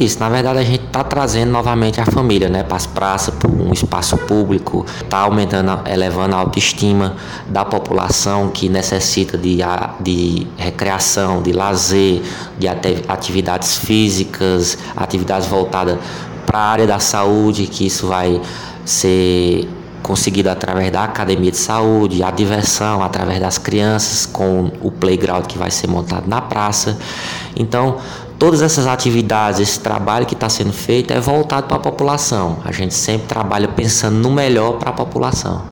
isso. Na verdade, a gente está trazendo novamente a família, né, para as praças, para um espaço público, está aumentando, elevando a autoestima da população que necessita de recreação, de lazer, de atividades físicas, atividades voltadas para a área da saúde, que isso vai ser conseguido através da academia de saúde, a diversão através das crianças com o playground que vai ser montado na praça. Então, todas essas atividades, esse trabalho que está sendo feito é voltado para a população. A gente sempre trabalha pensando no melhor para a população.